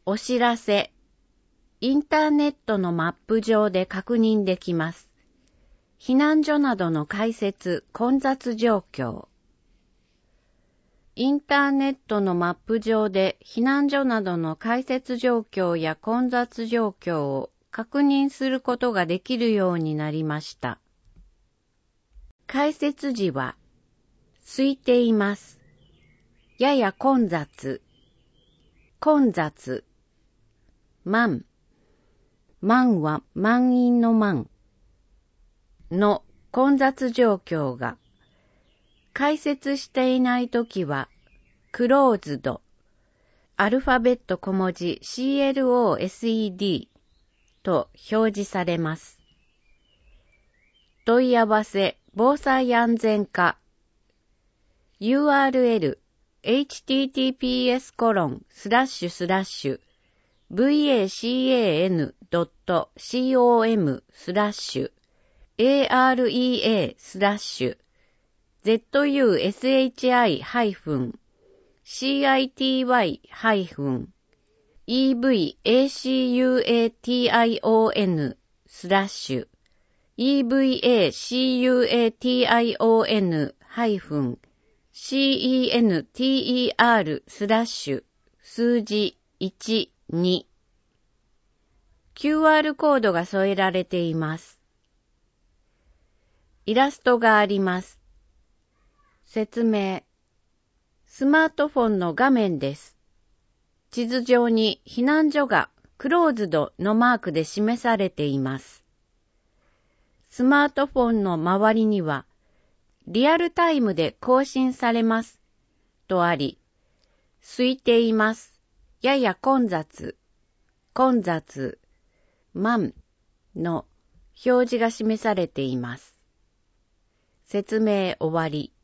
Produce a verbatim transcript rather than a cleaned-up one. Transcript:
お知らせ、インターネットのマップ上で確認できます。避難所などの開設、混雑状況。インターネットのマップ上で避難所などの開設状況や混雑状況を確認することができるようになりました。開設時は、空いています。やや混雑。混雑。満。満は満員の満。の混雑状況が。開設していないときは、クローズド。アルファベット小文字 シーエルオーエスイーディー と表示されます。問い合わせ、防災安全課。ユーアールエル、エイチティーティーピーエスコロンスラッシュスラッシュブイエーシーエーエヌドットコムスラッシュエーアールイーエースラッシュゼットユーエスエイチアイハイフンシーアイティーワイハイフンイーブイエーシーユーエーティーアイオーエヌスラッシュイーブイエーシーユーエーティーアイオーエヌハイフンシーイーエヌティーイーアールスラッシュ数字いちに キューアール コードが添えられています。イラストがあります。説明。スマートフォンの画面です。地図上に避難所がクローズドのマークで示されています。スマートフォンの周りにはリアルタイムで更新されますとあり、空いています。やや混雑、混雑、満の表示が示されています。説明終わり。